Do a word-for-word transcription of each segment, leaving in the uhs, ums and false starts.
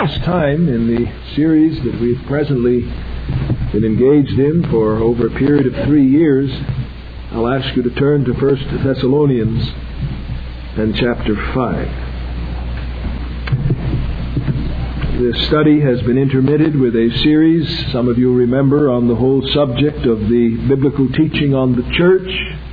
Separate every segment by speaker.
Speaker 1: this time in the series that we've presently been engaged in for over a period of three years, I'll ask you to turn to First Thessalonians and chapter five. This study has been intermitted with a series, some of you remember, on the whole subject of the biblical teaching on the church,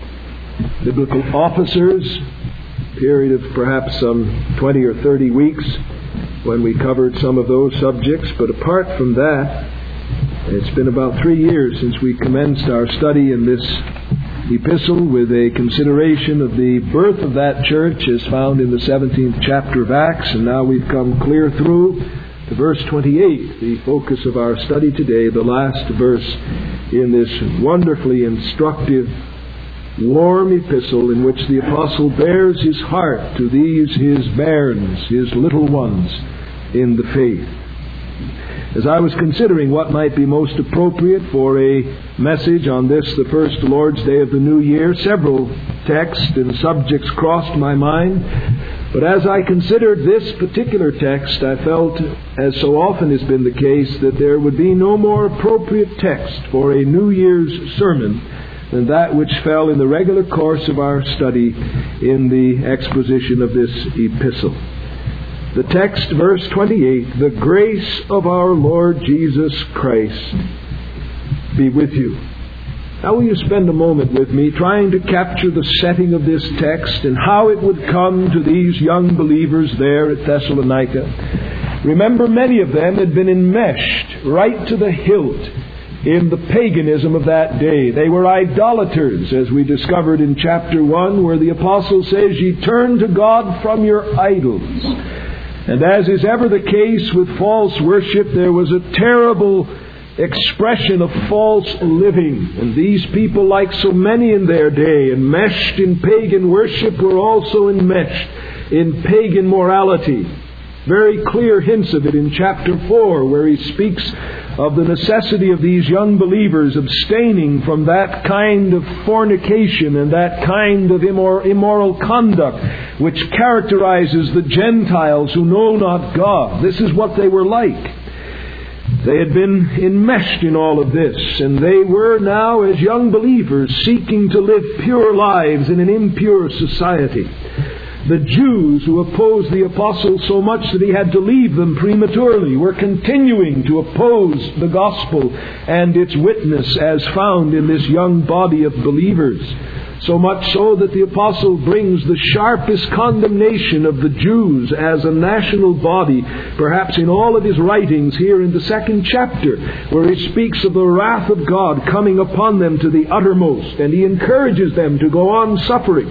Speaker 1: biblical officers, a period of perhaps some twenty or thirty weeks when we covered some of those subjects. But apart from that, it's been about three years since we commenced our study in this epistle with a consideration of the birth of that church as found in the seventeenth chapter of Acts, and now we've come clear through to verse twenty-eight, the focus of our study today, the last verse in this wonderfully instructive, warm epistle in which the apostle bears his heart to these his bairns, his little ones in the faith. As I was considering what might be most appropriate for a message on this, the first Lord's Day of the New Year, several texts and subjects crossed my mind. But as I considered this particular text, I felt, as so often has been the case, that there would be no more appropriate text for a New Year's sermon than that which fell in the regular course of our study in the exposition of this epistle. The text, verse twenty-eight, "The grace of our Lord Jesus Christ be with you." Now will you spend a moment with me trying to capture the setting of this text and how it would come to these young believers there at Thessalonica. Remember, many of them had been enmeshed right to the hilt in the paganism of that day. They were idolaters, as we discovered in chapter one, where the apostle says, "Ye turn to God from your idols." And as is ever the case with false worship, there was a terrible expression of false living. And these people, like so many in their day, enmeshed in pagan worship, were also enmeshed in pagan morality. Very clear hints of it in chapter four, where he speaks of the necessity of these young believers abstaining from that kind of fornication and that kind of immor- immoral conduct which characterizes the Gentiles who know not God. This is what they were like. They had been enmeshed in all of this, and they were now, as young believers, seeking to live pure lives in an impure society. The Jews who opposed the apostle so much that he had to leave them prematurely were continuing to oppose the gospel and its witness as found in this young body of believers. So much so that the apostle brings the sharpest condemnation of the Jews as a national body, perhaps in all of his writings here in the second chapter, where he speaks of the wrath of God coming upon them to the uttermost, and he encourages them to go on suffering.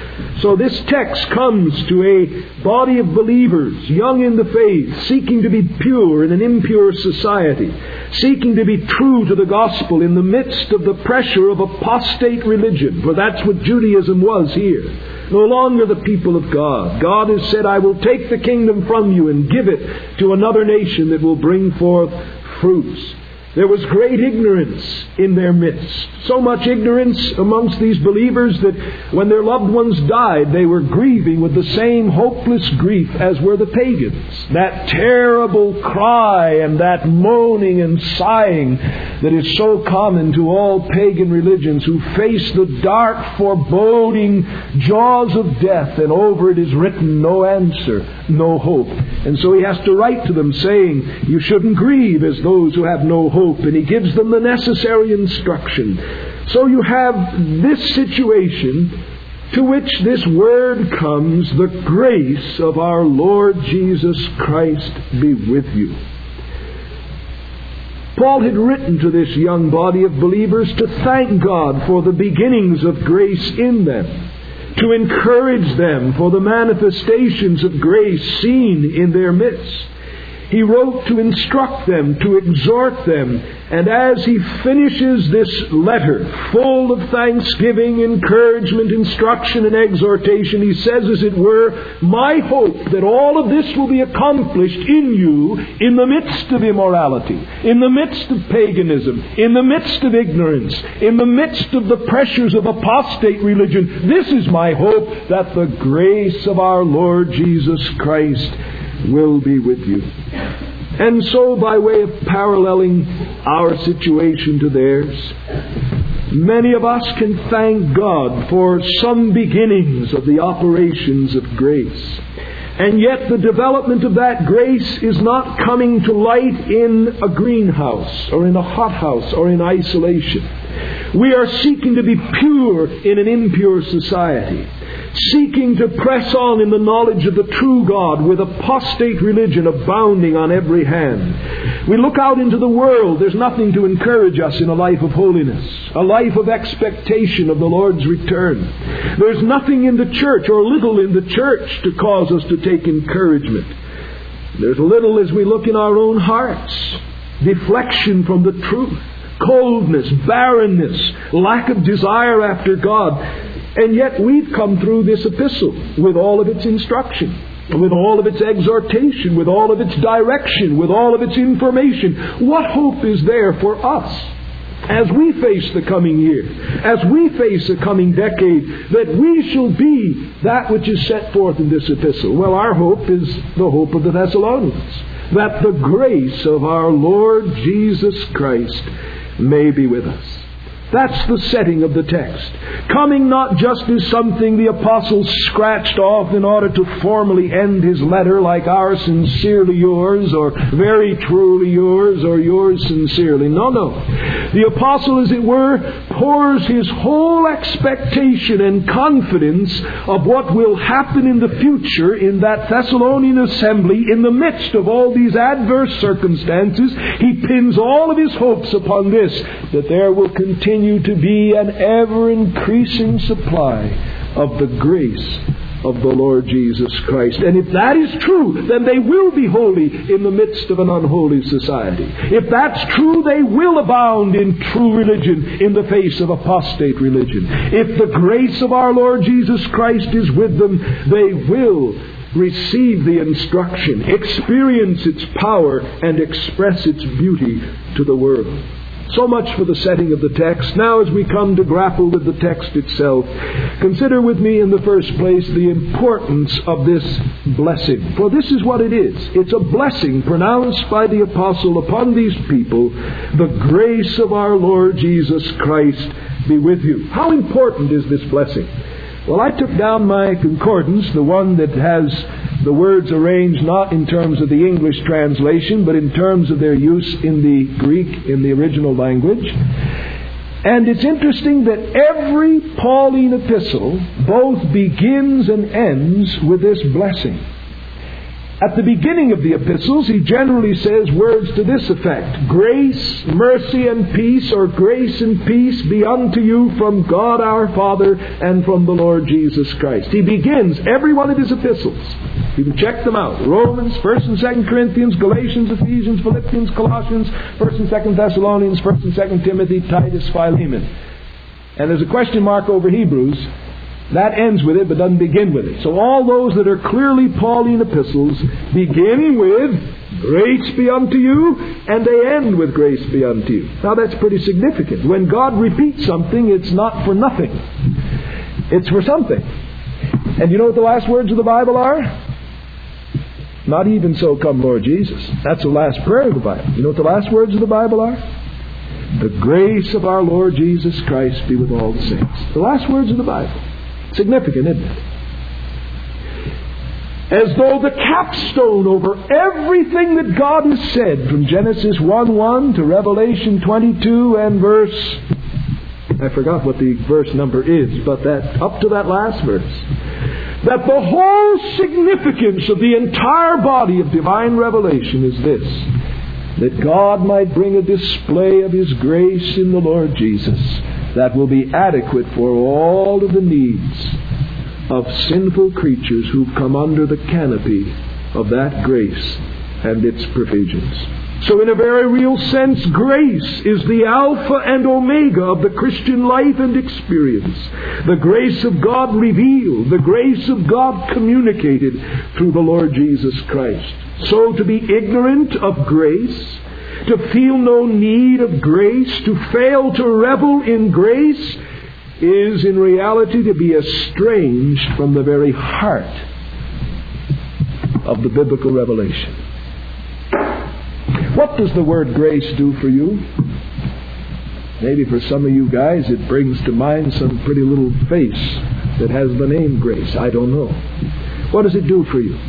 Speaker 1: So this text comes to a body of believers, young in the faith, seeking to be pure in an impure society, seeking to be true to the gospel in the midst of the pressure of apostate religion, for that's what Judaism was here. No longer the people of God. God has said, "I will take the kingdom from you and give it to another nation that will bring forth fruits." There was great ignorance in their midst. So much ignorance amongst these believers that when their loved ones died, they were grieving with the same hopeless grief as were the pagans. That terrible cry and that moaning and sighing that is so common to all pagan religions who face the dark, foreboding jaws of death, and over it is written, "No answer, no hope." And so he has to write to them saying, you shouldn't grieve as those who have no hope. And he gives them the necessary instruction. So you have this situation to which this word comes, "The grace of our Lord Jesus Christ be with you." Paul had written to this young body of believers to thank God for the beginnings of grace in them, to encourage them for the manifestations of grace seen in their midst. He wrote to instruct them, to exhort them. And as he finishes this letter, full of thanksgiving, encouragement, instruction, and exhortation, he says, as it were, "My hope that all of this will be accomplished in you in the midst of immorality, in the midst of paganism, in the midst of ignorance, in the midst of the pressures of apostate religion. This is my hope, that the grace of our Lord Jesus Christ will be with you." And so, by way of paralleling our situation to theirs, many of us can thank God for some beginnings of the operations of grace. And yet the development of that grace is not coming to light in a greenhouse or in a hothouse or in isolation. We are seeking to be pure in an impure society, seeking to press on in the knowledge of the true God with apostate religion abounding on every hand. We look out into the world. There's nothing to encourage us in a life of holiness, a life of expectation of the Lord's return. There's nothing in the church, or little in the church, to cause us to take encouragement. There's little as we look in our own hearts, deflection from the truth, coldness, barrenness, lack of desire after God. And yet we've come through this epistle with all of its instruction, with all of its exhortation, with all of its direction, with all of its information. What hope is there for us as we face the coming year, as we face the coming decade, that we shall be that which is set forth in this epistle? Well, our hope is the hope of the Thessalonians, that the grace of our Lord Jesus Christ may be with us. That's the setting of the text. Coming not just as something the apostle scratched off in order to formally end his letter, like our sincerely yours, or very truly yours, or yours sincerely. No, no. The apostle, as it were, pours his whole expectation and confidence of what will happen in the future in that Thessalonian assembly in the midst of all these adverse circumstances. He pins all of his hopes upon this, that there will continue to be an ever-increasing supply of the grace of the Lord Jesus Christ. And if that is true, then they will be holy in the midst of an unholy society. If that's true, they will abound in true religion in the face of apostate religion. If the grace of our Lord Jesus Christ is with them, they will receive the instruction, experience its power, and express its beauty to the world. So much for the setting of the text. Now, as we come to grapple with the text itself, consider with me in the first place the importance of this blessing. For this is what it is. It's a blessing pronounced by the apostle upon these people. The grace of our Lord Jesus Christ be with you. How important is this blessing? Well, I took down my concordance, the one that has the words arranged not in terms of the English translation, but in terms of their use in the Greek, in the original language. And it's interesting that every Pauline epistle both begins and ends with this blessing. At the beginning of the epistles, he generally says words to this effect: grace, mercy, and peace, or grace and peace be unto you from God our Father and from the Lord Jesus Christ. He begins every one of his epistles. You can check them out. Romans, First and Second Corinthians, Galatians, Ephesians, Philippians, Colossians, First and Second Thessalonians, First and Second Timothy, Titus, Philemon. And there's a question mark over Hebrews. That ends with it, but doesn't begin with it. So all those that are clearly Pauline epistles begin with grace be unto you, and they end with grace be unto you. Now that's pretty significant. When God repeats something, it's not for nothing. It's for something. And you know what the last words of the Bible are? Not even so come Lord Jesus. That's the last prayer of the Bible. You know what the last words of the Bible are? The grace of our Lord Jesus Christ be with all the saints. The last words of the Bible. Significant, isn't it? As though the capstone over everything that God has said from Genesis one one to Revelation twenty-two and verse, I forgot what the verse number is, but that up to that last verse, that the whole significance of the entire body of divine revelation is this: that God might bring a display of His grace in the Lord Jesus that will be adequate for all of the needs of sinful creatures who've come under the canopy of that grace and its provisions. So in a very real sense, grace is the alpha and omega of the Christian life and experience. The grace of God revealed, the grace of God communicated through the Lord Jesus Christ. So to be ignorant of grace, to feel no need of grace, to fail to revel in grace, is in reality to be estranged from the very heart of the biblical revelation. What does the word grace do for you? Maybe for some of you guys it brings to mind some pretty little face that has the name Grace. I don't know. What does it do for you?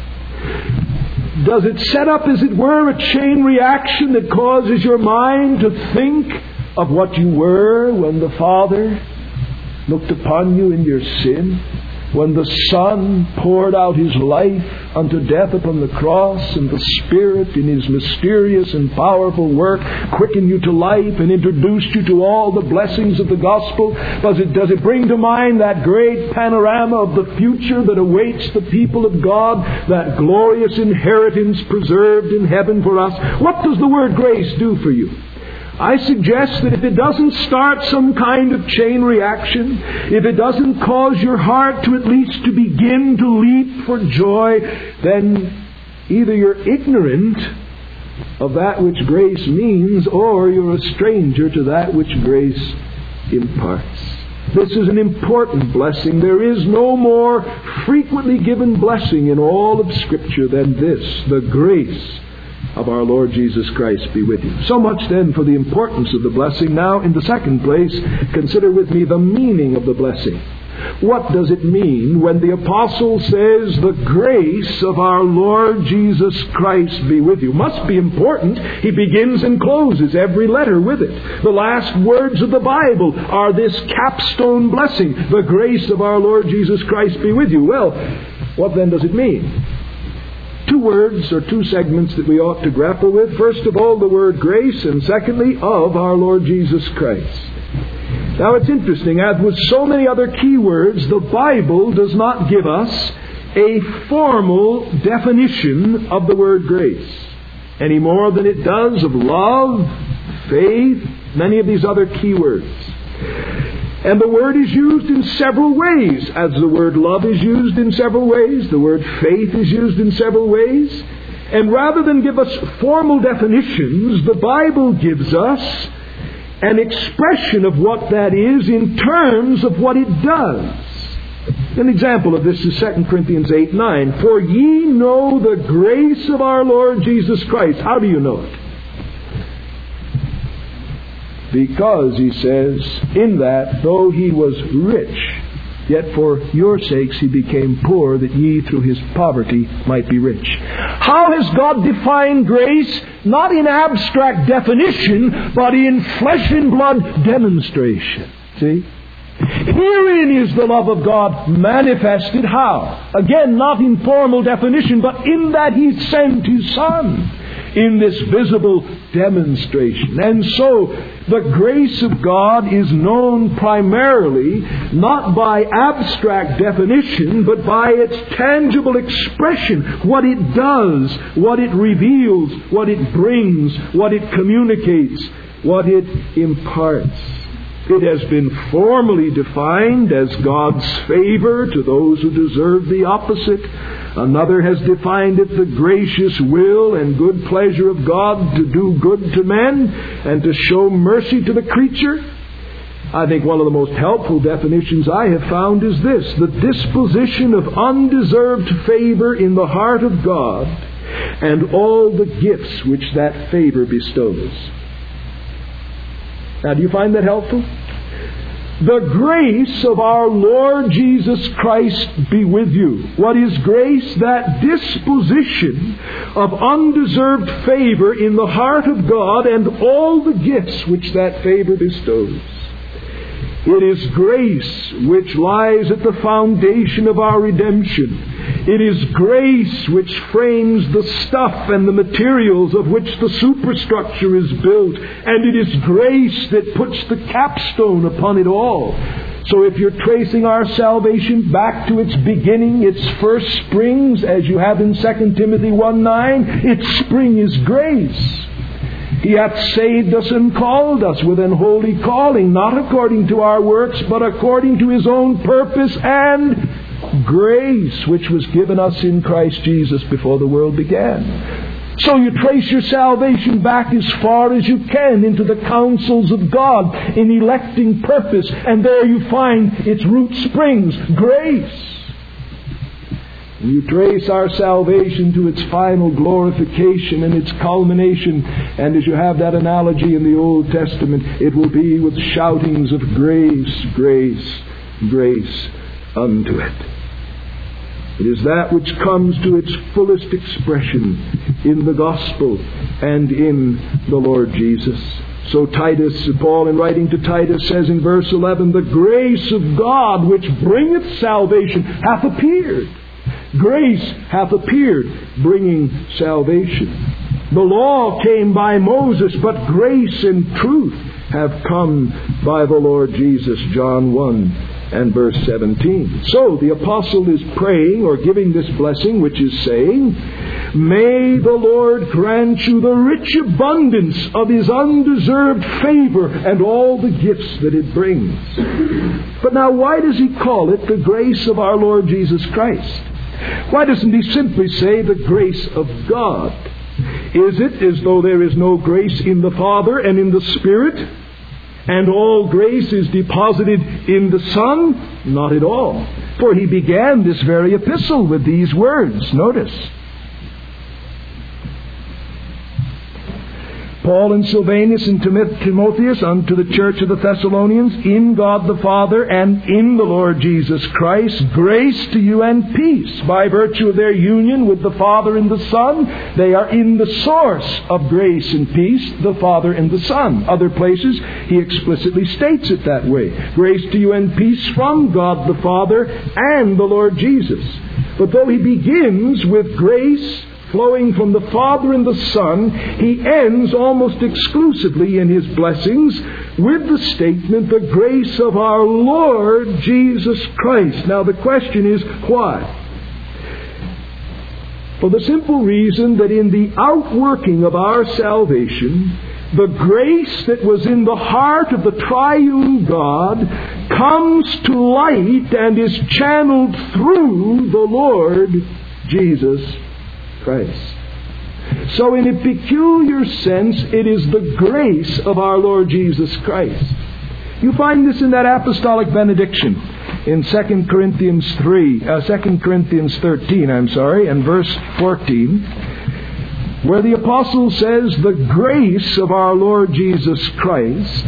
Speaker 1: Does it set up, as it were, a chain reaction that causes your mind to think of what you were when the Father looked upon you in your sin? When the Son poured out His life unto death upon the cross, and the Spirit in His mysterious and powerful work quickened you to life and introduced you to all the blessings of the gospel? Does it, does it bring to mind that great panorama of the future that awaits the people of God, that glorious inheritance preserved in heaven for us? What does the word grace do for you? I suggest that if it doesn't start some kind of chain reaction, if it doesn't cause your heart to at least to begin to leap for joy, then either you're ignorant of that which grace means, or you're a stranger to that which grace imparts. This is an important blessing. There is no more frequently given blessing in all of Scripture than this, the grace of our Lord Jesus Christ be with you. So much then for the importance of the blessing. Now, in the second place, consider with me the meaning of the blessing. What does it mean when the apostle says, the grace of our Lord Jesus Christ be with you? Must be important. He begins and closes every letter with it. The last words of the Bible are this capstone blessing, the grace of our Lord Jesus Christ be with you. Well, what then does it mean? Two words or two segments that we ought to grapple with. First of all, the word grace, and secondly, of our Lord Jesus Christ. Now, it's interesting, as with so many other key words, the Bible does not give us a formal definition of the word grace, any more than it does of love, faith, many of these other key words. And the word is used in several ways, as the word love is used in several ways, the word faith is used in several ways. And rather than give us formal definitions, the Bible gives us an expression of what that is in terms of what it does. An example of this is Second Corinthians eight nine. For ye know the grace of our Lord Jesus Christ. How do you know it? Because, he says, in that, though he was rich, yet for your sakes he became poor, that ye through his poverty might be rich. How has God defined grace? Not in abstract definition, but in flesh and blood demonstration. See? Herein is the love of God manifested. How? Again, not in formal definition, but in that He sent His Son in this visible demonstration. And so, the grace of God is known primarily not by abstract definition, but by its tangible expression. What it does, what it reveals, what it brings, what it communicates, what it imparts. It has been formally defined as God's favor to those who deserve the opposite. Another has defined it the gracious will and good pleasure of God to do good to men and to show mercy to the creature. I think one of the most helpful definitions I have found is this: the disposition of undeserved favor in the heart of God and all the gifts which that favor bestows. Now, do you find that helpful? The grace of our Lord Jesus Christ be with you. What is grace? That disposition of undeserved favor in the heart of God and all the gifts which that favor bestows. It is grace which lies at the foundation of our redemption. It is grace which frames the stuff and the materials of which the superstructure is built. And it is grace that puts the capstone upon it all. So if you're tracing our salvation back to its beginning, its first springs, as you have in Second Timothy one nine, its spring is grace. He hath saved us and called us with an holy calling, not according to our works, but according to His own purpose and grace, which was given us in Christ Jesus before the world began. So you trace your salvation back as far as you can into the counsels of God in electing purpose, and there you find its root springs, grace. And you trace our salvation to its final glorification and its culmination. And as you have that analogy in the Old Testament, it will be with shoutings of grace, grace, grace unto it. It is that which comes to its fullest expression in the gospel and in the Lord Jesus. So Titus, Paul in writing to Titus says in verse eleven, the grace of God which bringeth salvation hath appeared. Grace hath appeared, bringing salvation. The law came by Moses, but grace and truth have come by the Lord Jesus. John one and verse seventeen. So the apostle is praying or giving this blessing, which is saying, may the Lord grant you the rich abundance of His undeserved favor and all the gifts that it brings. But now, why does he call it the grace of our Lord Jesus Christ? Why doesn't he simply say the grace of God? Is it as though there is no grace in the Father and in the Spirit, and all grace is deposited in the Son? Not at all. For he began this very epistle with these words. Notice. Paul and Silvanus and Timotheus unto the church of the Thessalonians, in God the Father and in the Lord Jesus Christ, grace to you and peace. By virtue of their union with the Father and the Son, they are in the source of grace and peace, the Father and the Son. Other places, he explicitly states it that way. Grace to you and peace from God the Father and the Lord Jesus. But though he begins with grace flowing from the Father and the Son, he ends almost exclusively in his blessings with the statement, the grace of our Lord Jesus Christ. Now the question is, why? For the simple reason that in the outworking of our salvation, the grace that was in the heart of the triune God comes to light and is channeled through the Lord Jesus Christ. So in a peculiar sense, it is the grace of our Lord Jesus Christ. You find this in that apostolic benediction in Second Corinthians three, uh, Second Corinthians thirteen, I'm sorry, and verse fourteen, where the apostle says, the grace of our Lord Jesus Christ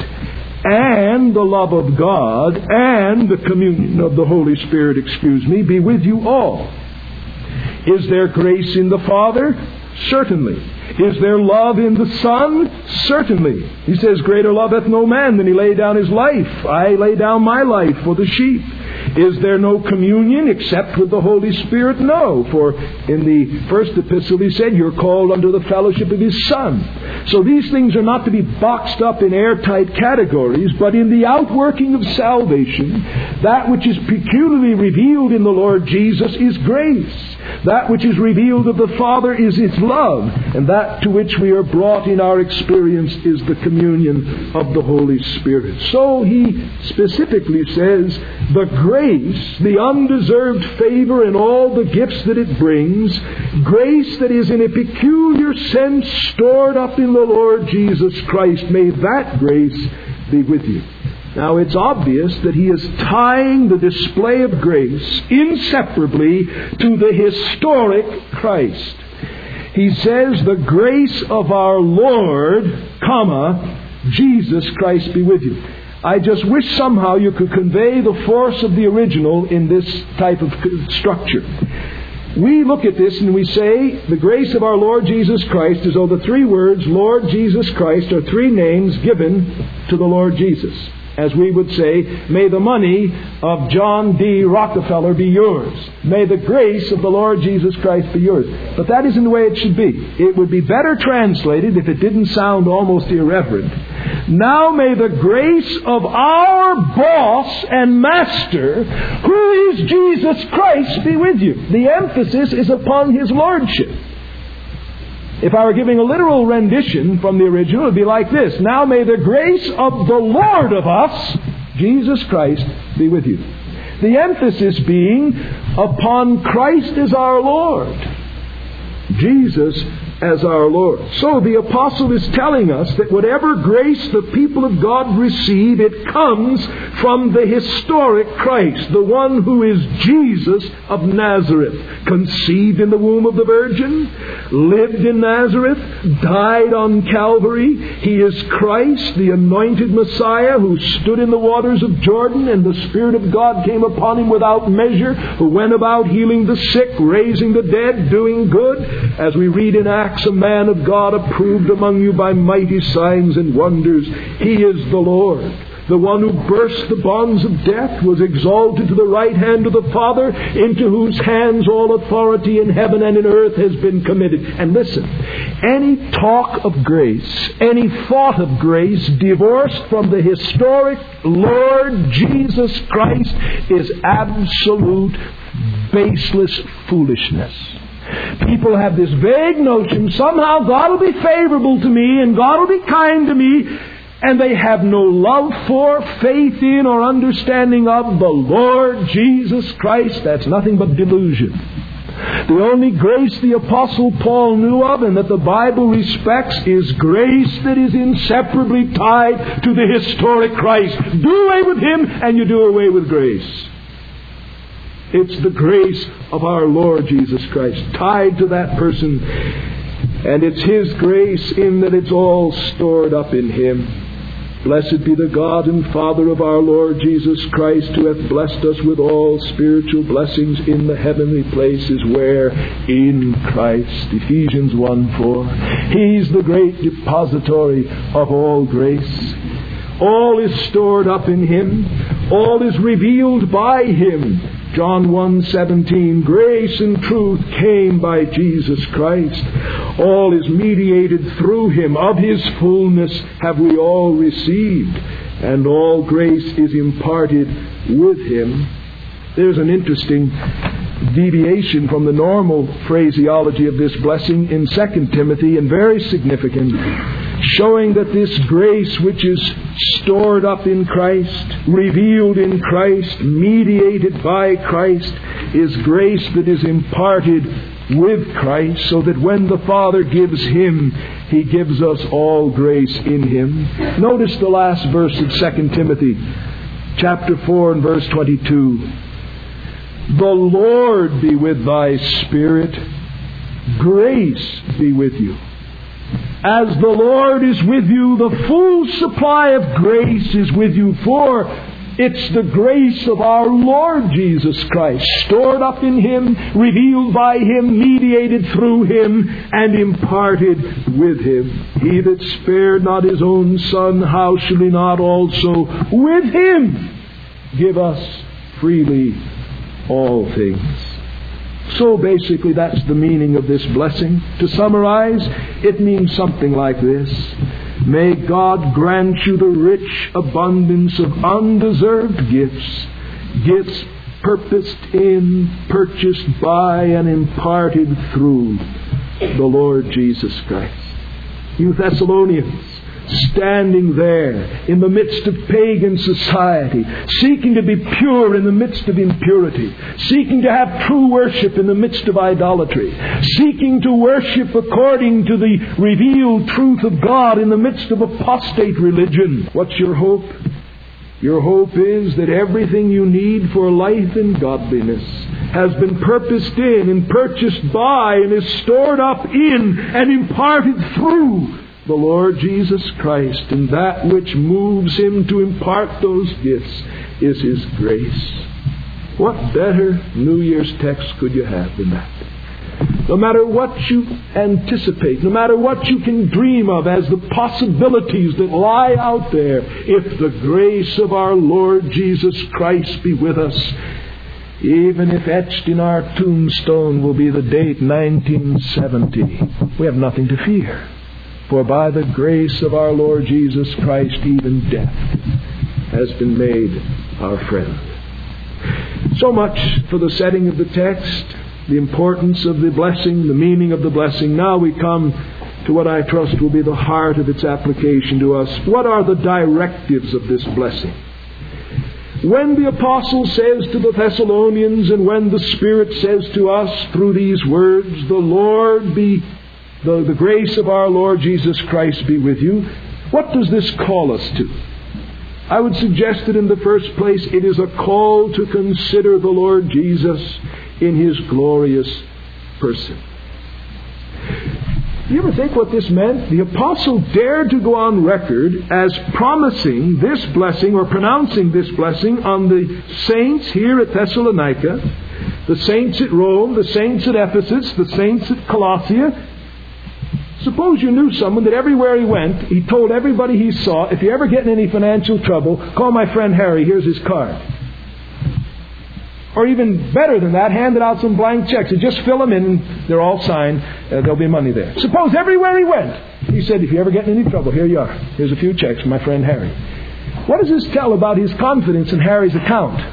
Speaker 1: and the love of God and the communion of the Holy Spirit, excuse me, be with you all. Is there grace in the Father? Certainly. Is there love in the Son? Certainly. He says, greater love hath no man than he lay down his life. I lay down my life for the sheep. Is there no communion except with the Holy Spirit? No. For in the first epistle he said, you're called unto the fellowship of His Son. So these things are not to be boxed up in airtight categories, but in the outworking of salvation, that which is peculiarly revealed in the Lord Jesus is grace. That which is revealed of the Father is His love. And that to which we are brought in our experience is the communion of the Holy Spirit. So he specifically says, the grace, the undeserved favor and all the gifts that it brings, grace that is in a peculiar sense stored up in the Lord Jesus Christ, may that grace be with you. Now it's obvious that he is tying the display of grace inseparably to the historic Christ. He says, the grace of our Lord, comma, Jesus Christ be with you. I just wish somehow you could convey the force of the original in this type of structure. We look at this and we say, the grace of our Lord Jesus Christ, as though the three words, Lord Jesus Christ, are three names given to the Lord Jesus. As we would say, may the money of John D. Rockefeller be yours. May the grace of the Lord Jesus Christ be yours. But that isn't the way it should be. It would be better translated if it didn't sound almost irreverent. Now may the grace of our boss and master, who is Jesus Christ, be with you. The emphasis is upon His lordship. If I were giving a literal rendition from the original, it would be like this. Now may the grace of the Lord of us, Jesus Christ, be with you. The emphasis being upon Christ as our Lord. Jesus as our Lord. So the apostle is telling us that whatever grace the people of God receive, it comes from the historic Christ, the one who is Jesus of Nazareth, conceived in the womb of the Virgin, lived in Nazareth, died on Calvary. He is Christ, the anointed Messiah, who stood in the waters of Jordan, and the Spirit of God came upon him without measure, who went about healing the sick, raising the dead, doing good. As we read in Acts, a man of God approved among you by mighty signs and wonders. He is the Lord. The one who burst the bonds of death, was exalted to the right hand of the Father, into whose hands all authority in heaven and in earth has been committed. And listen, any talk of grace, any thought of grace divorced from the historic Lord Jesus Christ is absolute, baseless foolishness. People have this vague notion, somehow God will be favorable to me and God will be kind to me, and they have no love for, faith in, or understanding of the Lord Jesus Christ. That's nothing but delusion. The only grace the Apostle Paul knew of and that the Bible respects is grace that is inseparably tied to the historic Christ. Do away with Him and you do away with grace. It's the grace of our Lord Jesus Christ tied to that person. And it's His grace in that it's all stored up in Him. Blessed be the God and Father of our Lord Jesus Christ, who hath blessed us with all spiritual blessings in the heavenly places, where in Christ. Ephesians one four. He's the great depository of all grace. All is stored up in Him. All is revealed by Him. John one seventeen, grace and truth came by Jesus Christ. All is mediated through Him. Of His fullness have we all received, and all grace is imparted with Him. There's an interesting deviation from the normal phraseology of this blessing in Second Timothy, and very significant, showing that this grace which is stored up in Christ, revealed in Christ, mediated by Christ, is grace that is imparted with Christ, so that when the Father gives Him, He gives us all grace in Him. Notice the last verse of Second Timothy, chapter four and verse twenty-two. The Lord be with thy spirit. Grace be with you. As the Lord is with you, the full supply of grace is with you, for it's the grace of our Lord Jesus Christ, stored up in Him, revealed by Him, mediated through Him, and imparted with Him. He that spared not His own Son, how shall He not also with Him give us freely all things? So basically that's the meaning of this blessing. To summarize, it means something like this. May God grant you the rich abundance of undeserved gifts, gifts purposed in, purchased by, and imparted through the Lord Jesus Christ. You Thessalonians, standing there in the midst of pagan society, seeking to be pure in the midst of impurity, seeking to have true worship in the midst of idolatry, seeking to worship according to the revealed truth of God in the midst of apostate religion. What's your hope? Your hope is that everything you need for life and godliness has been purposed in and purchased by and is stored up in and imparted through the Lord Jesus Christ, and that which moves Him to impart those gifts is His grace. What better New Year's text could you have than that? No matter what you anticipate, no matter what you can dream of as the possibilities that lie out there, if the grace of our Lord Jesus Christ be with us, even if etched in our tombstone will be the date nineteen seventy, we have nothing to fear. For by the grace of our Lord Jesus Christ, even death has been made our friend. So much for the setting of the text, the importance of the blessing, the meaning of the blessing. Now we come to what I trust will be the heart of its application to us. What are the directives of this blessing? When the Apostle says to the Thessalonians, and when the Spirit says to us through these words, the Lord be, the, the grace of our Lord Jesus Christ be with you, what does this call us to? I would suggest that in the first place, it is a call to consider the Lord Jesus in His glorious person. Do you ever think what this meant? The Apostle dared to go on record as promising this blessing or pronouncing this blessing on the saints here at Thessalonica, the saints at Rome, the saints at Ephesus, the saints at Colossia. Suppose you knew someone that everywhere he went, he told everybody he saw, if you ever get in any financial trouble, call my friend Harry, here's his card. Or even better than that, handed out some blank checks. You just fill them in and they're all signed. Uh, there'll be money there. Suppose everywhere he went, he said, if you ever get in any trouble, here you are. Here's a few checks from my friend Harry. What does this tell about his confidence in Harry's account?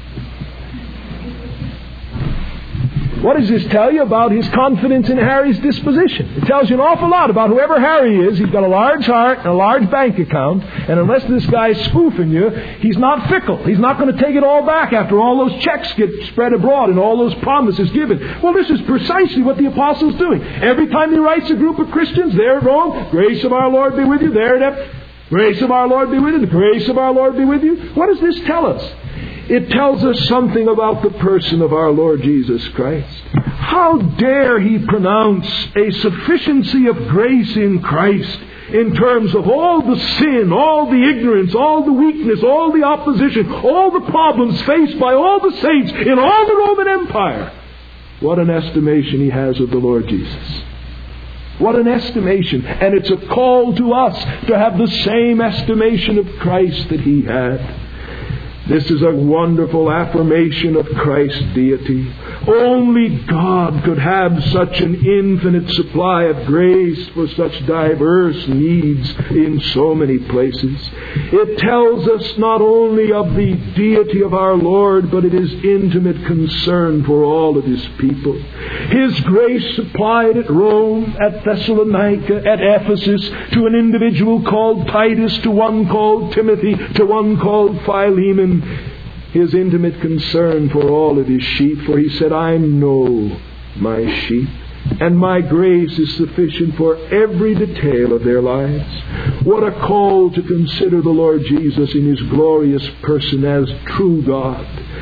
Speaker 1: What does this tell you about his confidence in Harry's disposition? It tells you an awful lot about whoever Harry is. He's got a large heart and a large bank account. And unless this guy's spoofing you, he's not fickle. He's not going to take it all back after all those checks get spread abroad and all those promises given. Well, this is precisely what the Apostle's doing. Every time he writes a group of Christians, there at Rome, grace of our Lord be with you. There at Ephesus, grace of our Lord be with you. The grace of our Lord be with you. What does this tell us? It tells us something about the person of our Lord Jesus Christ. How dare He pronounce a sufficiency of grace in Christ in terms of all the sin, all the ignorance, all the weakness, all the opposition, all the problems faced by all the saints in all the Roman Empire. What an estimation He has of the Lord Jesus. What an estimation. And it's a call to us to have the same estimation of Christ that He had. This is a wonderful affirmation of Christ's deity. Only God could have such an infinite supply of grace for such diverse needs in so many places. It tells us not only of the deity of our Lord, but it is intimate concern for all of His people. His grace supplied at Rome, at Thessalonica, at Ephesus, to an individual called Titus, to one called Timothy, to one called Philemon. His intimate concern for all of His sheep, for He said, I know my sheep, and my grace is sufficient for every detail of their lives. What a call to consider the Lord Jesus in His glorious person as true God,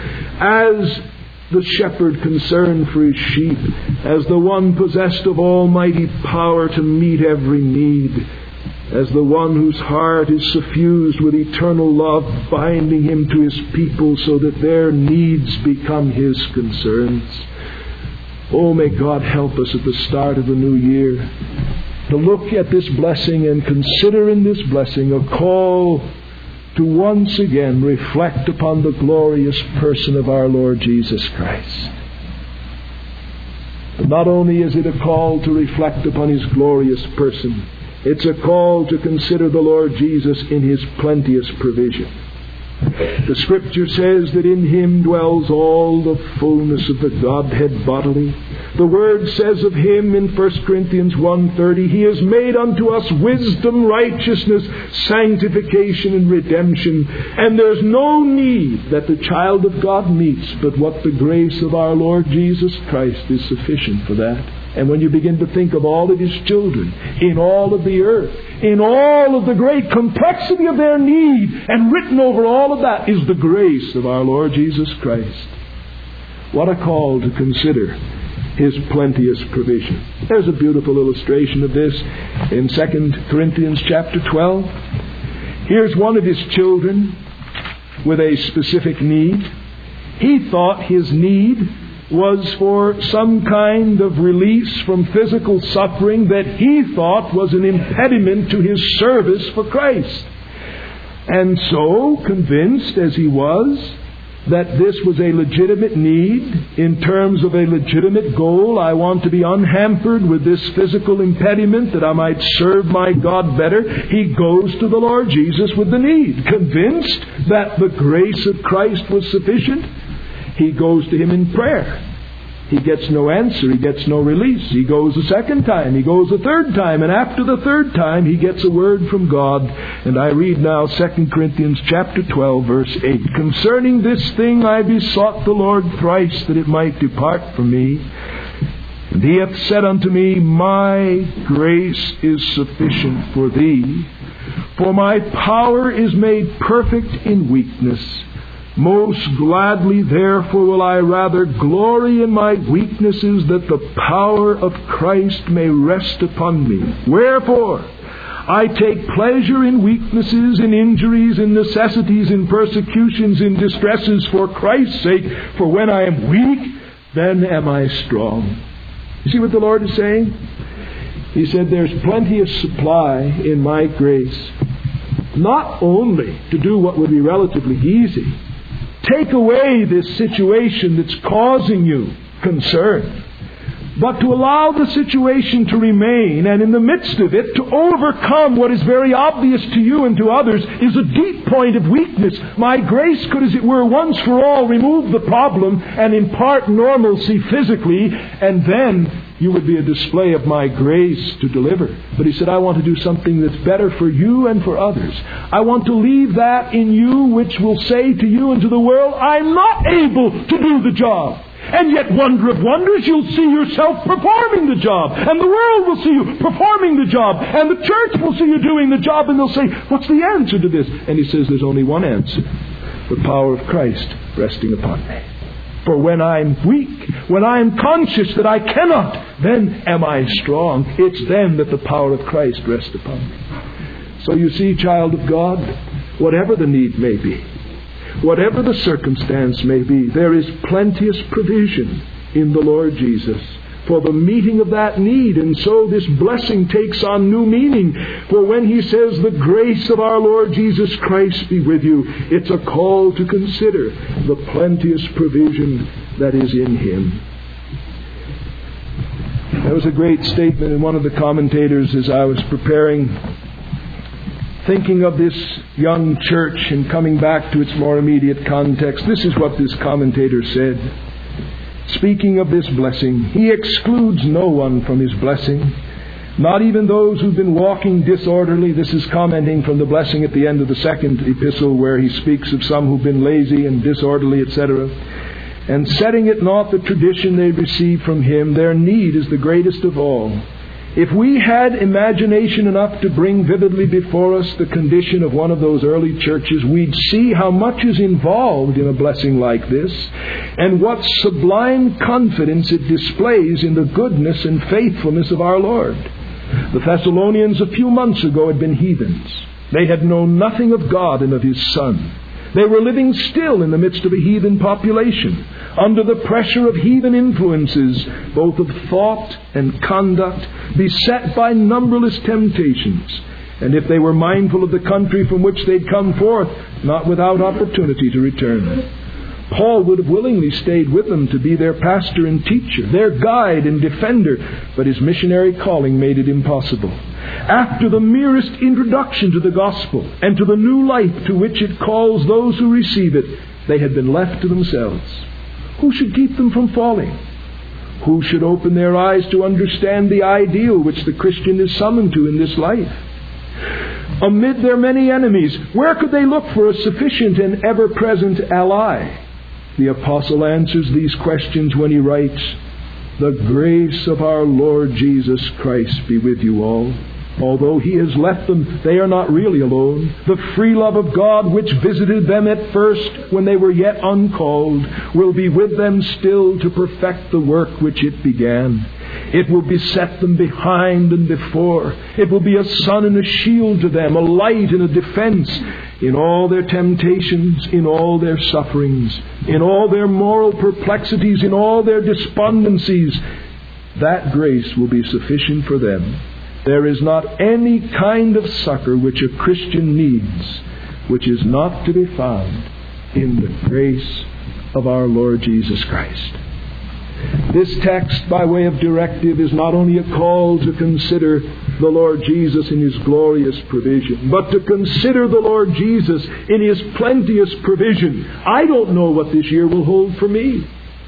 Speaker 1: as the shepherd concerned for His sheep, as the one possessed of almighty power to meet every need, as the one whose heart is suffused with eternal love, binding Him to His people so that their needs become His concerns. Oh, may God help us at the start of the new year to look at this blessing and consider in this blessing a call to once again reflect upon the glorious person of our Lord Jesus Christ. But not only is it a call to reflect upon His glorious person, it's a call to consider the Lord Jesus in His plenteous provision. The Scripture says that in Him dwells all the fullness of the Godhead bodily. The Word says of Him in First Corinthians one thirty, He has made unto us wisdom, righteousness, sanctification, and redemption. And there's no need that the child of God meets but what the grace of our Lord Jesus Christ is sufficient for that. And when you begin to think of all of His children, in all of the earth, in all of the great complexity of their need, and written over all of that is the grace of our Lord Jesus Christ. What a call to consider His plenteous provision. There's a beautiful illustration of this in Second Corinthians chapter twelve. Here's one of His children with a specific need. He thought his need was for some kind of release from physical suffering that he thought was an impediment to his service for Christ. And so, convinced as he was that this was a legitimate need in terms of a legitimate goal, I want to be unhampered with this physical impediment that I might serve my God better, he goes to the Lord Jesus with the need. Convinced that the grace of Christ was sufficient, he goes to Him in prayer. He gets no answer. He gets no release. He goes a second time. He goes a third time. And after the third time, he gets a word from God. And I read now Second Corinthians chapter twelve, verse eight. Concerning this thing I besought the Lord thrice, that it might depart from me. And he hath said unto me, My grace is sufficient for thee, for my power is made perfect in weakness. Most gladly, therefore, will I rather glory in my weaknesses, that the power of Christ may rest upon me. Wherefore, I take pleasure in weaknesses, in injuries, in necessities, in persecutions, in distresses, for Christ's sake. For when I am weak, then am I strong. You see what the Lord is saying? He said, there's plenty of supply in my grace, not only to do what would be relatively easy, take away this situation that's causing you concern, but to allow the situation to remain, and in the midst of it, to overcome what is very obvious to you and to others is a deep point of weakness. My grace could, as it were, once for all remove the problem and impart normalcy physically, and then you would be a display of my grace to deliver. But he said, I want to do something that's better for you and for others. I want to leave that in you which will say to you and to the world, I'm not able to do the job. And yet, wonder of wonders, you'll see yourself performing the job. And the world will see you performing the job. And the church will see you doing the job. And they'll say, what's the answer to this? And he says, there's only one answer. The power of Christ resting upon me. For when I'm weak, when I'm conscious that I cannot, then am I strong. It's then that the power of Christ rests upon me. So you see, child of God, whatever the need may be, whatever the circumstance may be, there is plenteous provision in the Lord Jesus for the meeting of that need. And so this blessing takes on new meaning. For when he says, the grace of our Lord Jesus Christ be with you, it's a call to consider the plenteous provision that is in him. There was a great statement in one of the commentators as I was preparing, thinking of this young church and coming back to its more immediate context. This is what this commentator said. Speaking of this blessing, he excludes no one from his blessing, not even those who've been walking disorderly. This is commenting from the blessing at the end of the second epistle, where he speaks of some who've been lazy and disorderly, et cetera. And setting it not the tradition they received from him, their need is the greatest of all. If we had imagination enough to bring vividly before us the condition of one of those early churches, we'd see how much is involved in a blessing like this, and what sublime confidence it displays in the goodness and faithfulness of our Lord. The Thessalonians a few months ago had been heathens. They had known nothing of God and of His Son. They were living still in the midst of a heathen population, under the pressure of heathen influences, both of thought and conduct, beset by numberless temptations. And if they were mindful of the country from which they'd come forth, not without opportunity to return. Paul would have willingly stayed with them to be their pastor and teacher, their guide and defender, but his missionary calling made it impossible. After the merest introduction to the gospel and to the new life to which it calls those who receive it, they had been left to themselves. Who should keep them from falling? Who should open their eyes to understand the ideal which the Christian is summoned to in this life? Amid their many enemies, where could they look for a sufficient and ever-present ally? The apostle answers these questions when he writes, "The grace of our Lord Jesus Christ be with you all." Although He has left them, they are not really alone. The free love of God, which visited them at first when they were yet uncalled, will be with them still to perfect the work which it began. It will beset them behind and before. It will be a sun and a shield to them, a light and a defense in all their temptations, in all their sufferings, in all their moral perplexities, in all their despondencies. That grace will be sufficient for them. There is not any kind of succor which a Christian needs which is not to be found in the grace of our Lord Jesus Christ. This text, by way of directive, is not only a call to consider the Lord Jesus in His glorious provision, but to consider the Lord Jesus in His plenteous provision. I don't know what this year will hold for me.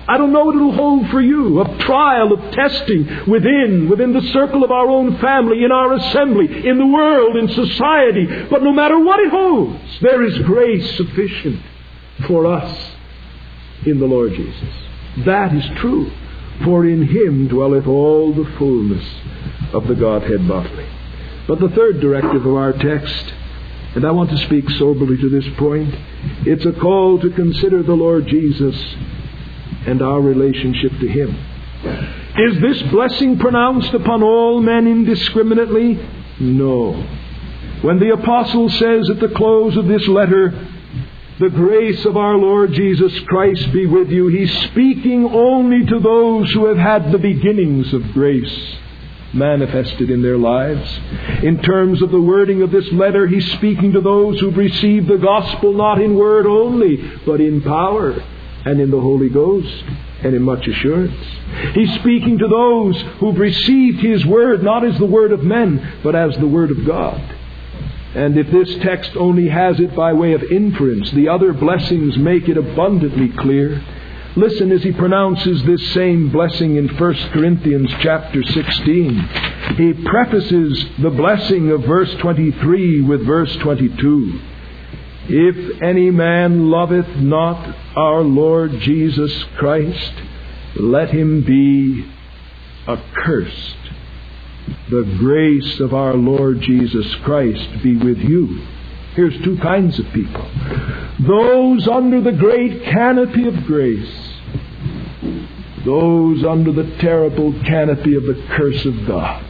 Speaker 1: I don't know what it'll hold for you. Of trial, of testing within, within the circle of our own family, in our assembly, in the world, in society. But no matter what it holds, there is grace sufficient for us in the Lord Jesus. That is true. For in Him dwelleth all the fullness of the Godhead bodily. But the third directive of our text, and I want to speak soberly to this point, it's a call to consider the Lord Jesus and our relationship to Him. Is this blessing pronounced upon all men indiscriminately? No. When the apostle says at the close of this letter, "The grace of our Lord Jesus Christ be with you," he's speaking only to those who have had the beginnings of grace manifested in their lives. In terms of the wording of this letter, he's speaking to those who've received the gospel not in word only, but in power and in the Holy Ghost and in much assurance. He's speaking to those who've received His word not as the word of men, but as the word of God. And if this text only has it by way of inference, the other blessings make it abundantly clear. Listen as he pronounces this same blessing in First Corinthians chapter sixteen. He prefaces the blessing of verse twenty-three with verse twenty-two. "If any man loveth not our Lord Jesus Christ, let him be accursed. The grace of our Lord Jesus Christ be with you." Here's two kinds of people. Those under the great canopy of grace. Those under the terrible canopy of the curse of God.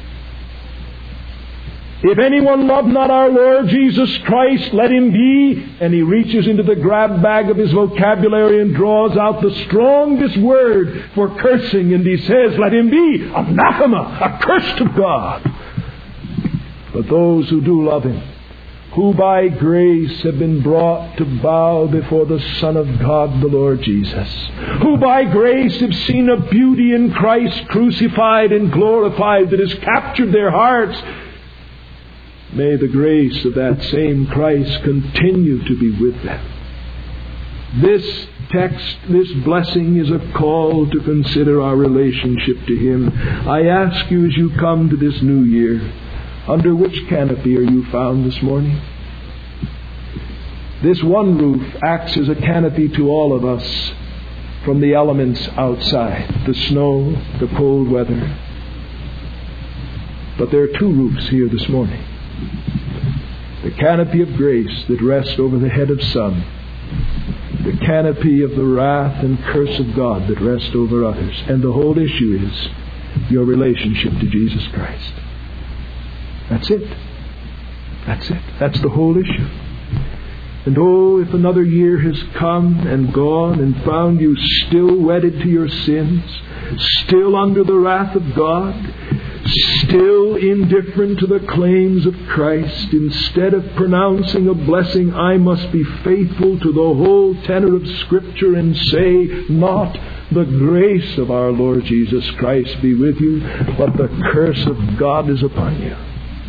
Speaker 1: "If anyone love not our Lord Jesus Christ, let him be," and he reaches into the grab bag of his vocabulary and draws out the strongest word for cursing, and he says, "Let him be anathema, accursed of God." But those who do love Him, who by grace have been brought to bow before the Son of God, the Lord Jesus, who by grace have seen a beauty in Christ crucified and glorified that has captured their hearts, may the grace of that same Christ continue to be with them. This text, this blessing, is a call to consider our relationship to Him. I ask you as you come to this new year, under which canopy are you found this morning? This one roof acts as a canopy to all of us from the elements outside, the snow, the cold weather. But there are two roofs here this morning. The canopy of grace that rests over the head of some. The canopy of the wrath and curse of God that rests over others. And the whole issue is your relationship to Jesus Christ. That's it. That's it. That's the whole issue. And oh, if another year has come and gone and found you still wedded to your sins, still under the wrath of God, still indifferent to the claims of Christ, instead of pronouncing a blessing, I must be faithful to the whole tenor of Scripture and say, not the grace of our Lord Jesus Christ be with you, but the curse of God is upon you.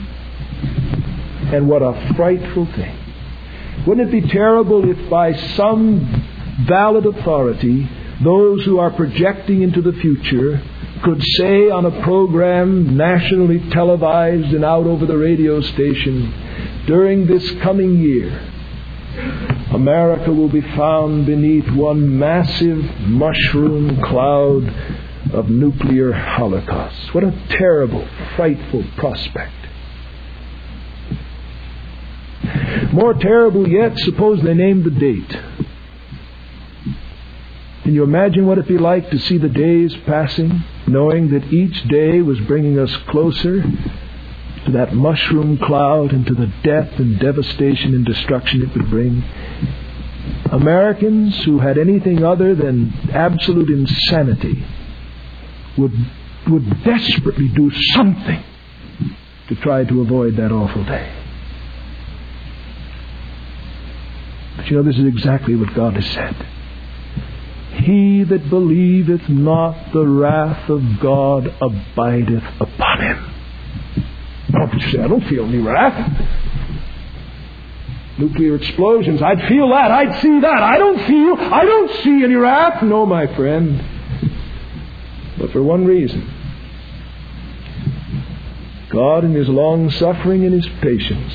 Speaker 1: And what a frightful thing. Wouldn't it be terrible if by some valid authority, those who are projecting into the future could say on a program nationally televised and out over the radio station, during this coming year, America will be found beneath one massive mushroom cloud of nuclear holocaust. What a terrible, frightful prospect. More terrible yet, suppose they named the date. Can you imagine what it'd be like to see the days passing, knowing that each day was bringing us closer to that mushroom cloud and to the death and devastation and destruction it would bring? Americans who had anything other than absolute insanity would, would desperately do something to try to avoid that awful day. But you know, this is exactly what God has said. He that believeth not, the wrath of God abideth upon him. Oh, but you say, I don't feel any wrath. nuclear explosions. I'd feel that. I'd see that. I don't feel, I don't see any wrath. No, my friend. But for one reason. God in His long-suffering and His patience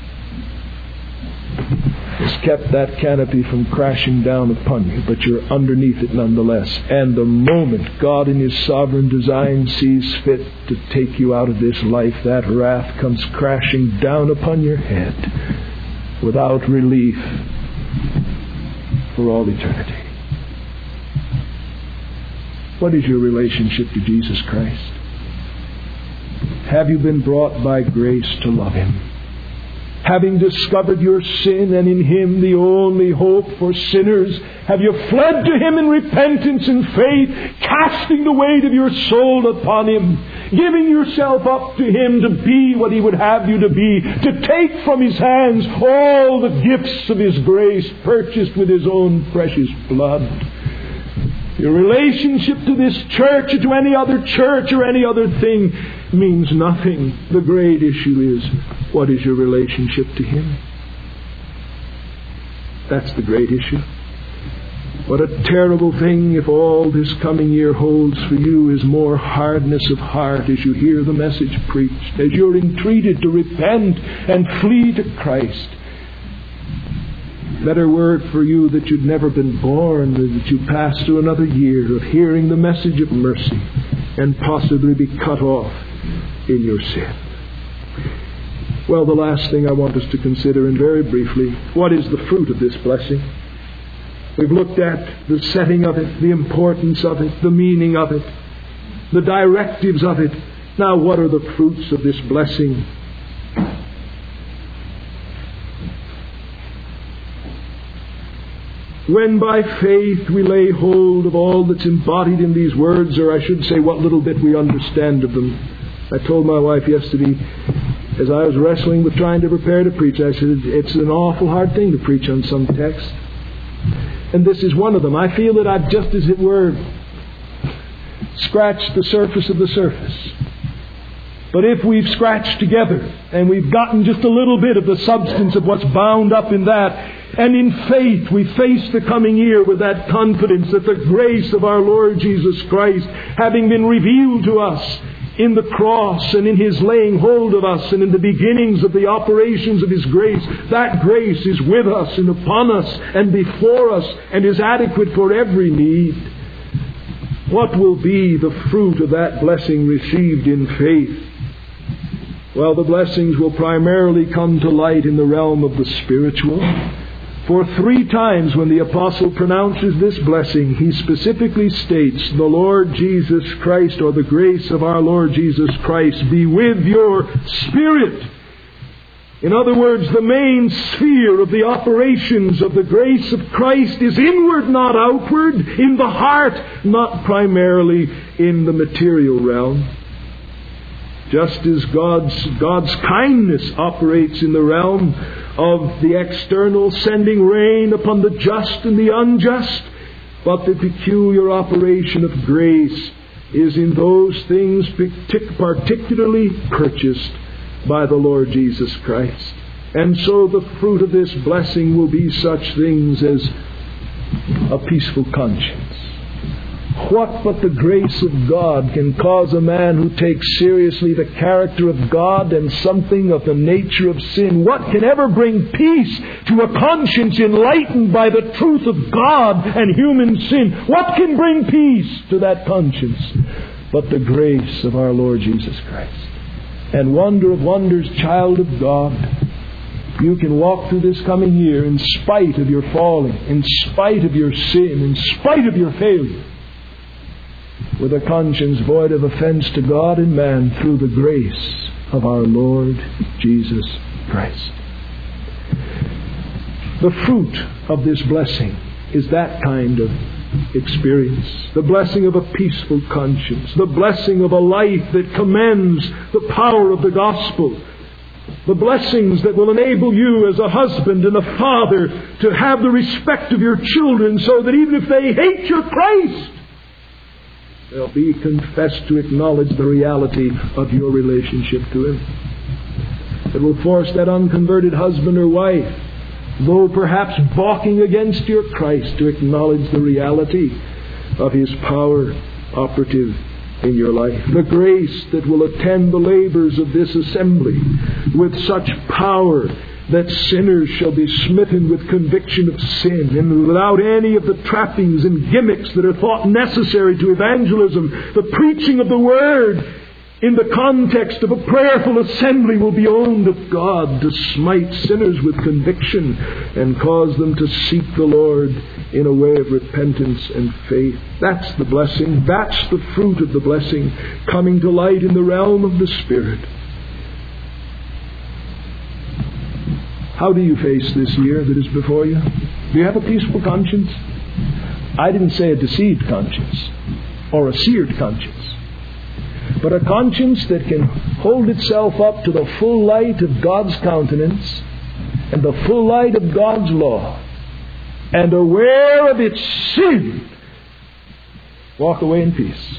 Speaker 1: has kept that canopy from crashing down upon you, but you're underneath it nonetheless. And the moment God in His sovereign design sees fit to take you out of this life, that wrath comes crashing down upon your head without relief for all eternity. What is your relationship to Jesus Christ? Have you been brought by grace to love Him? Having discovered your sin and in Him the only hope for sinners, have you fled to Him in repentance and faith, casting the weight of your soul upon Him, giving yourself up to Him to be what He would have you to be, to take from His hands all the gifts of His grace purchased with His own precious blood? Your relationship to this church or to any other church or any other thing means nothing. The great issue is, what is your relationship to Him? That's the great issue. What a terrible thing if all this coming year holds for you is more hardness of heart as you hear the message preached, as you're entreated to repent and flee to Christ. Better word for you that you'd never been born, that you passed through another year of hearing the message of mercy and possibly be cut off in your sin. Well, the last thing I want us to consider, and very briefly, what is the fruit of this blessing? We've looked at the setting of it, the importance of it, the meaning of it, the directives of it. Now, what are the fruits of this blessing? When by faith we lay hold of all that's embodied in these words, or I should say what little bit we understand of them. I told my wife yesterday, as I was wrestling with trying to prepare to preach, I said, it's an awful hard thing to preach on some text. And this is one of them. I feel that I've just, as it were, scratched the surface of the surface. But if we've scratched together and we've gotten just a little bit of the substance of what's bound up in that, and in faith we face the coming year with that confidence that the grace of our Lord Jesus Christ, having been revealed to us in the cross and in His laying hold of us and in the beginnings of the operations of His grace, that grace is with us and upon us and before us and is adequate for every need. What will be the fruit of that blessing received in faith? Well, the blessings will primarily come to light in the realm of the spiritual. For three times when the apostle pronounces this blessing, he specifically states, the Lord Jesus Christ, or the grace of our Lord Jesus Christ, be with your spirit. In other words, the main sphere of the operations of the grace of Christ is inward, not outward, in the heart, not primarily in the material realm. Just as God's, God's kindness operates in the realm of the external, sending rain upon the just and the unjust, but the peculiar operation of grace is in those things particularly purchased by the Lord Jesus Christ. And so the fruit of this blessing will be such things as a peaceful conscience. What but the grace of God can cause a man who takes seriously the character of God and something of the nature of sin? What can ever bring peace to a conscience enlightened by the truth of God and human sin? What can bring peace to that conscience but the grace of our Lord Jesus Christ? And wonder of wonders, child of God, you can walk through this coming year in spite of your falling, in spite of your sin, in spite of your failure, with a conscience void of offense to God and man through the grace of our Lord Jesus Christ. The fruit of this blessing is that kind of experience. The blessing of a peaceful conscience. The blessing of a life that commends the power of the gospel. The blessings that will enable you as a husband and a father to have the respect of your children so that even if they hate your Christ, they'll be confessed to acknowledge the reality of your relationship to Him. It will force that unconverted husband or wife though perhaps balking against your Christ, to acknowledge the reality of His power operative in your life. The grace that will attend the labors of this assembly with such power that sinners shall be smitten with conviction of sin, and without any of the trappings and gimmicks that are thought necessary to evangelism, the preaching of the Word in the context of a prayerful assembly will be owned of God to smite sinners with conviction and cause them to seek the Lord in a way of repentance and faith. That's the blessing. That's the fruit of the blessing coming to light in the realm of the Spirit. How do you face this year that is before you? Do you have a peaceful conscience? I didn't say a deceived conscience or a seared conscience, but a conscience that can hold itself up to the full light of God's countenance and the full light of God's law, and aware of its sin, walk away in peace.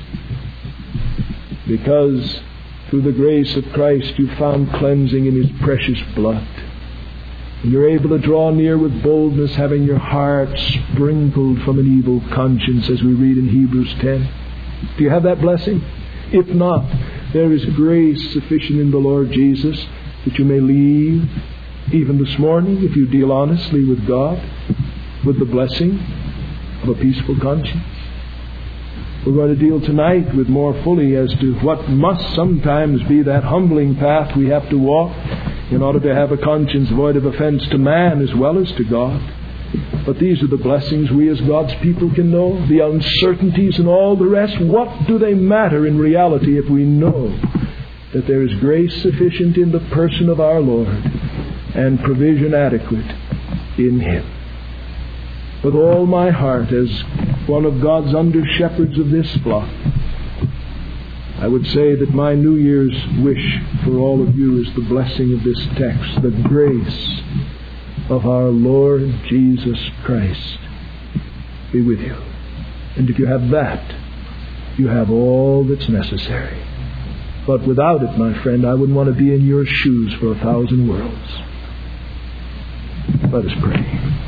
Speaker 1: Because through the grace of Christ you found cleansing in His precious blood. And you're able to draw near with boldness, having your heart sprinkled from an evil conscience, as we read in Hebrews ten. Do you have that blessing? If not, there is grace sufficient in the Lord Jesus that you may leave, even this morning, if you deal honestly with God, with the blessing of a peaceful conscience. We're going to deal tonight with more fully as to what must sometimes be that humbling path we have to walk in order to have a conscience void of offense to man as well as to God. But these are the blessings we as God's people can know. The uncertainties and all the rest, what do they matter in reality if we know that there is grace sufficient in the person of our Lord and provision adequate in Him? With all my heart, as one of God's under-shepherds of this flock, I would say that my New Year's wish for all of you is the blessing of this text, the grace of our Lord Jesus Christ be with you. And if you have that, you have all that's necessary. But without it, my friend, I wouldn't want to be in your shoes for a thousand worlds. Let us pray.